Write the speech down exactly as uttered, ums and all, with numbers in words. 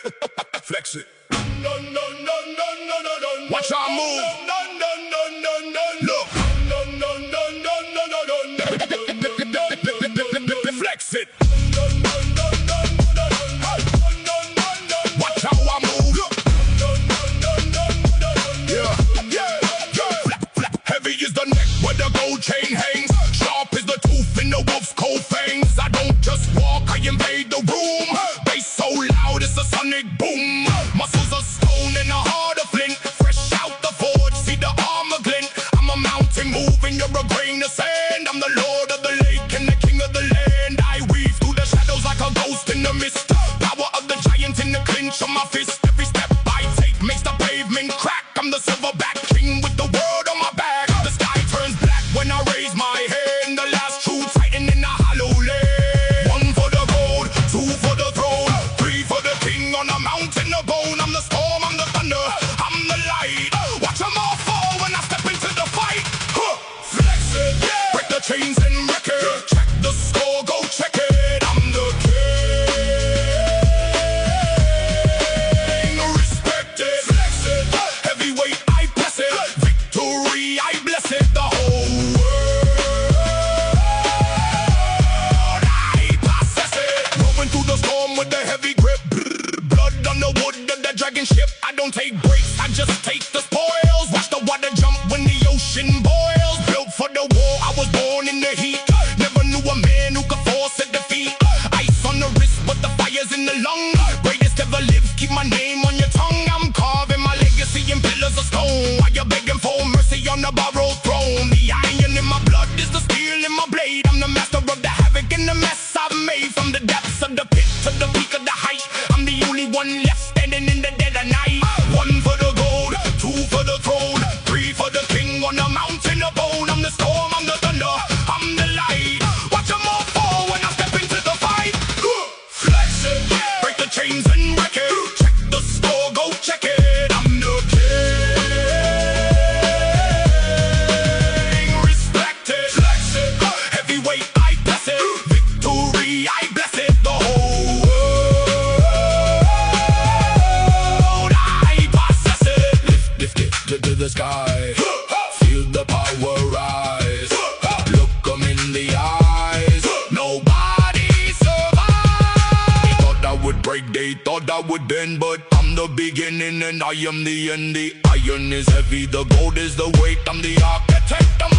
Flex it. No, no, no, no, no, no, no. Watch our move. No, no, no, no, no. Look. No, no, no, no, no, no, no, no. Flex it. No, no, no, no, no, no, no, no, no. Watch how I move. Look. No, no, no, no, no, no. Yeah, yeah, yeah. Flap, flap. Heavy is the neck where the gold chain hangs. Sharp is the tooth in the wolf's cold fangs. I don't just walk, I invade the room. Bass so loud, it's a sonic boom. Muscles of stone and a heart of flint. Fresh out the forge, see the armor glint. I'm a mountain moving, you're a grain of sand. I'm the lord of the lake and the king of the land. I weave through the shadows like a ghost in the mist. Power of the giant in the clinch of my fist. Every step I take makes the pavement crack. I'm the silverback king with the world on my back. The sky turns black when I raise my hand. The last true titan in the hollow land. One for the gold, two for the throne, three for the king on a mountain of bone. I'm the storm, I'm the thunder, I'm the light. Watch them all fall when I step into the fight. Huh. Flex it, yeah. Break the chains and wreck it. Check the score, go check it. I'm the king. Respect it. Flex it. Heavyweight, I bless it. Victory, I bless it. The whole world, I possess it. Rolling through the storm with the heavy grip. Blood on the wood of the dragon ship. I don't take breaks, I just take the spoils. Watch the water jump when the ocean boils. Built for the war, I was born in the heat. Never knew a man who could force a defeat. Ice on the wrist, but the fire's in the lung. Greatest ever live, keep my name on your tongue. I'm carving my legacy in pillars of stone. While you're begging for mercy on the borrowed throne. The iron in my blood is the steel in my blade. I'm the master of the havoc and the mess I've made. From the depths of the pit to the peak of the height, I'm the only one left standing in the dead of night. One for the gold, two for the throne, three for the king on a mountain of bone. I'm the storm, I'm the thunder, I'm the light. Watch them all fall when I step into the fight. Flex it, break the chains and wreck it. Check the score, go check it. I'm the king. Respect it, flex it. Heavyweight, I bless it. Victory, I bless it. The whole world, I possess it. Lift, lift it to, to the sky. Feel the power rise. Look 'em in the eyes. Nobody survives. They thought I would break, they thought I would bend, but I'm the beginning and I am the end. The iron is heavy, the gold is the weight. I'm the architect, I'm